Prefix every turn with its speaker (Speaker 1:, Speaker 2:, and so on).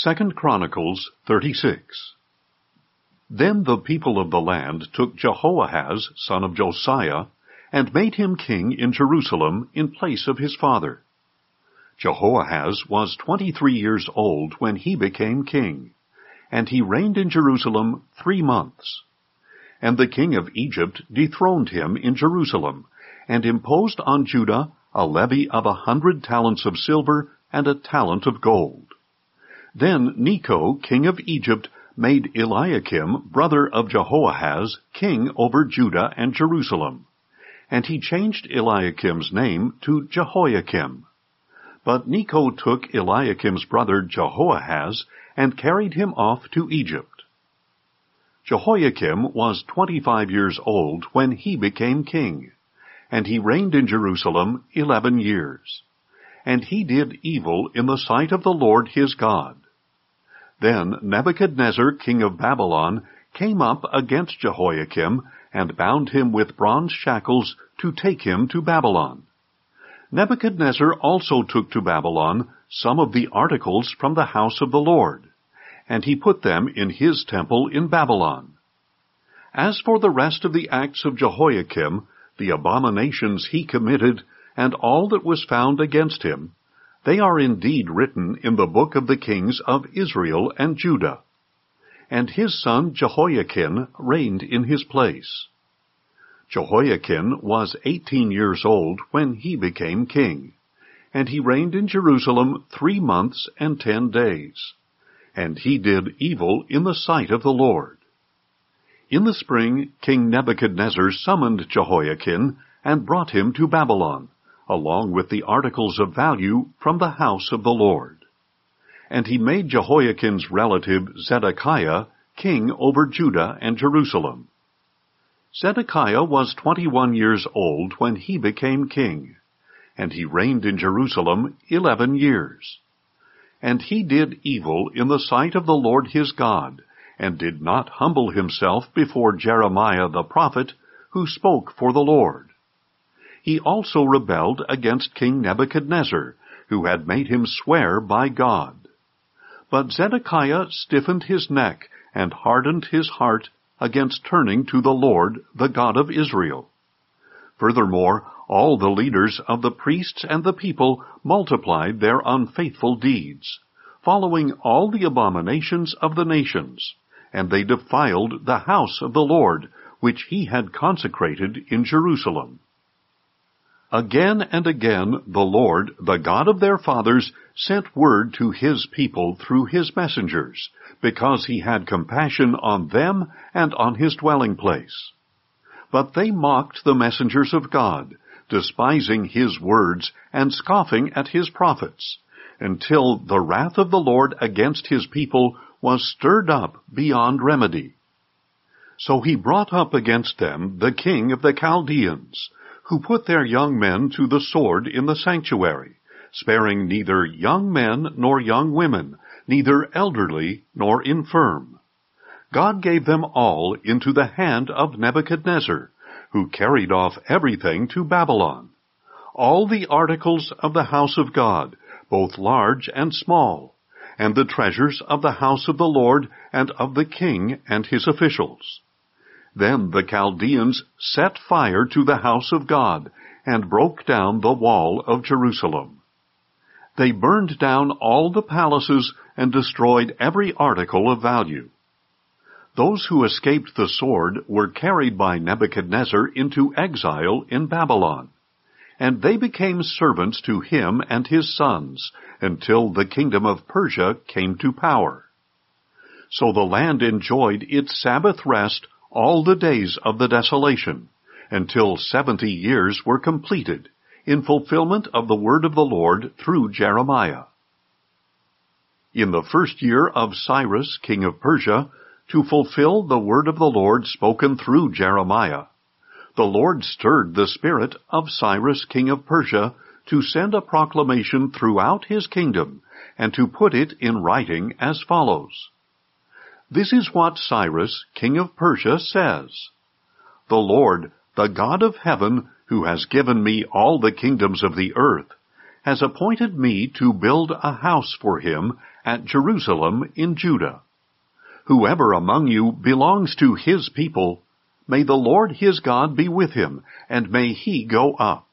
Speaker 1: 2 Chronicles 36. Then the people of the land took Jehoahaz, son of Josiah, and made him king in Jerusalem in place of his father. Jehoahaz was 23 years old when he became king, and he reigned in Jerusalem 3 months. And the king of Egypt dethroned him in Jerusalem, and imposed on Judah a levy of 100 talents of silver and a talent of gold. Then Necho, king of Egypt, made Eliakim, brother of Jehoahaz, king over Judah and Jerusalem. And he changed Eliakim's name to Jehoiakim. But Necho took Eliakim's brother Jehoahaz and carried him off to Egypt. Jehoiakim was 25 years old when he became king, and he reigned in Jerusalem 11 years. And he did evil in the sight of the Lord his God. Then Nebuchadnezzar, king of Babylon, came up against Jehoiakim and bound him with bronze shackles to take him to Babylon. Nebuchadnezzar also took to Babylon some of the articles from the house of the Lord, and he put them in his temple in Babylon. As for the rest of the acts of Jehoiakim, the abominations he committed, and all that was found against him, they are indeed written in the book of the kings of Israel and Judah. And his son Jehoiachin reigned in his place. Jehoiachin was 18 years old when he became king, and he reigned in Jerusalem 3 months and 10 days. And he did evil in the sight of the Lord. In the spring, King Nebuchadnezzar summoned Jehoiachin and brought him to Babylon, along with the articles of value from the house of the Lord. And he made Jehoiachin's relative Zedekiah king over Judah and Jerusalem. Zedekiah was 21 years old when he became king, and he reigned in Jerusalem 11 years. And he did evil in the sight of the Lord his God, and did not humble himself before Jeremiah the prophet, who spoke for the Lord. He also rebelled against King Nebuchadnezzar, who had made him swear by God. But Zedekiah stiffened his neck and hardened his heart against turning to the Lord, the God of Israel. Furthermore, all the leaders of the priests and the people multiplied their unfaithful deeds, following all the abominations of the nations, and they defiled the house of the Lord, which he had consecrated in Jerusalem. Again and again the Lord, the God of their fathers, sent word to his people through his messengers, because he had compassion on them and on his dwelling place. But they mocked the messengers of God, despising his words and scoffing at his prophets, until the wrath of the Lord against his people was stirred up beyond remedy. So he brought up against them the king of the Chaldeans, who put their young men to the sword in the sanctuary, sparing neither young men nor young women, neither elderly nor infirm. God gave them all into the hand of Nebuchadnezzar, who carried off everything to Babylon, all the articles of the house of God, both large and small, and the treasures of the house of the Lord and of the king and his officials. Then the Chaldeans set fire to the house of God, and broke down the wall of Jerusalem. They burned down all the palaces and destroyed every article of value. Those who escaped the sword were carried by Nebuchadnezzar into exile in Babylon, and they became servants to him and his sons, until the kingdom of Persia came to power. So the land enjoyed its Sabbath rest all the days of the desolation, until 70 years were completed, in fulfillment of the word of the Lord through Jeremiah. In the first year of Cyrus, king of Persia, to fulfill the word of the Lord spoken through Jeremiah, the Lord stirred the spirit of Cyrus, king of Persia, to send a proclamation throughout his kingdom, and to put it in writing as follows. This is what Cyrus, king of Persia, says. The Lord, the God of heaven, who has given me all the kingdoms of the earth, has appointed me to build a house for him at Jerusalem in Judah. Whoever among you belongs to his people, may the Lord his God be with him, and may he go up.